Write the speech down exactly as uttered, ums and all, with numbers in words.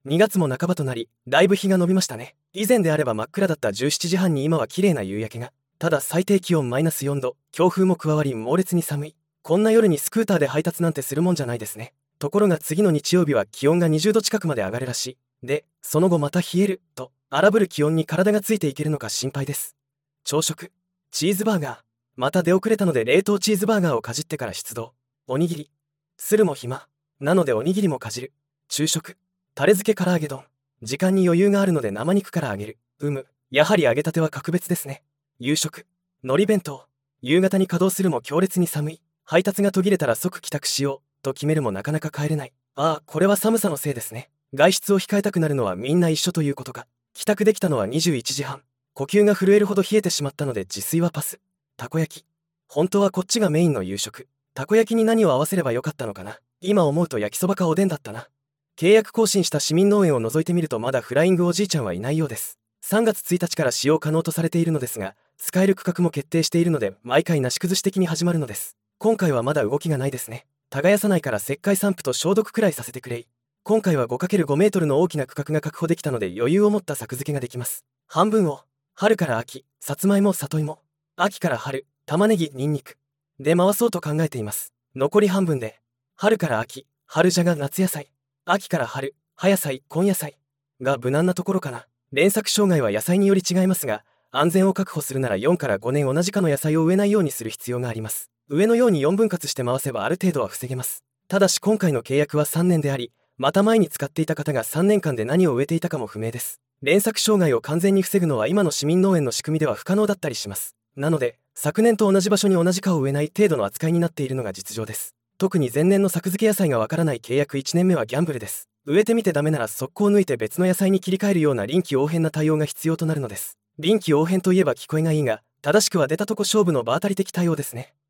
にがつも半ばとなり、だいぶ日が伸びましたね。以前であれば真っ暗だったじゅうしちじはんに今は綺麗な夕焼けが。ただ最低気温マイナスよんど、強風も加わり猛烈に寒い。こんな夜にスクーターで配達なんてするもんじゃないですね。ところが次の日曜日は気温がにじゅうど近くまで上がるらしい。で、その後また冷える、と、荒ぶる気温に体がついていけるのか心配です。朝食。チーズバーガー。また出遅れたので冷凍チーズバーガーをかじってから出動。おにぎり。するも暇。なのでおにぎりもかじる。昼食。タレ漬け唐揚げ丼。時間に余裕があるので生肉から揚げる。うむ。やはり揚げたては格別ですね。夕食。海苔弁当。夕方に稼働するも強烈に寒い。配達が途切れたら即帰宅しよう、と決めるもなかなか帰れない。ああ、これは寒さのせいですね。外出を控えたくなるのはみんな一緒ということか。帰宅できたのはにじゅういちじはん。呼吸が震えるほど冷えてしまったので自炊はパス。たこ焼き。本当はこっちがメインの夕食。たこ焼きに何を合わせればよかったのかな。今思うと焼きそばかおでんだったな。契約更新した市民農園を除いてみるとまだフライングおじいちゃんはいないようです。さんがつついたちから使用可能とされているのですが、使える区画も決定しているので毎回なし崩し的に始まるのです。今回はまだ動きがないですね。耕さないから石灰散布と消毒くらいさせてくれい。今回は ごかけるご メートルの大きな区画が確保できたので余裕を持った作付けができます。半分を春から秋、さつまいも里芋、秋から春、玉ねぎニンニクで回そうと考えています。残り半分で春から秋、春じゃが夏野菜、秋から春、葉野菜根野菜が無難なところかな。連作障害は野菜により違いますが、安全を確保するならよんからごねん同じ科の野菜を植えないようにする必要があります。上のようによんぶん割して回せばある程度は防げます。ただし今回の契約はさんねんであり、また前に使っていた方がさんねんかんで何を植えていたかも不明です。連作障害を完全に防ぐのは今の市民農園の仕組みでは不可能だったりします。なので昨年と同じ場所に同じ科を植えない程度の扱いになっているのが実情です。特に前年の作付け野菜がわからない契約いちねんめはギャンブルです。植えてみてダメなら速攻抜いて別の野菜に切り替えるような臨機応変な対応が必要となるのです。臨機応変といえば聞こえがいいが、正しくは出たとこ勝負の場当たり的対応ですね。